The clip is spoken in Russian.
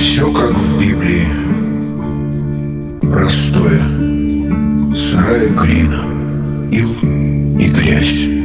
Все как в Библии. Простое. Сырая глина, ил и грязь.